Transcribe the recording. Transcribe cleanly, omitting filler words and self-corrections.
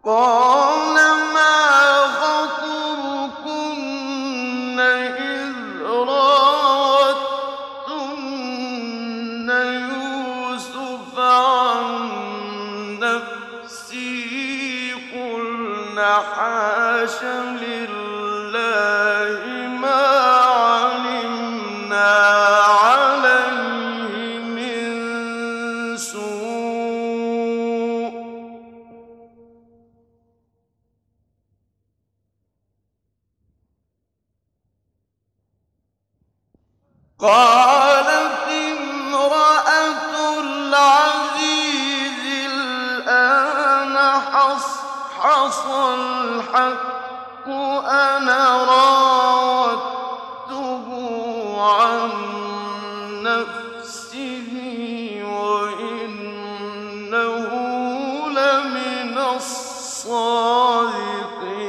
قَالَ مَا خَطْبُكُنَّ إِذْ رَاوَدتُّنَّ يُوسُفَ عَن نَّفْسِهِ قُلْنَ حَاشَ لِلَّهِ مَا عَلِمْنَا عَلَيْهِ مِن سُوءٍ ۚ قَالَتِ امْرَأَتُ الْعَزِيزِ الْآنَ حَصْحَصَ الْحَقُّ أَنَا رَاوَدتُّهُ عَن نَّفْسِهِ وَإِنَّهُ لَمِنَ الصَّادِقِينَ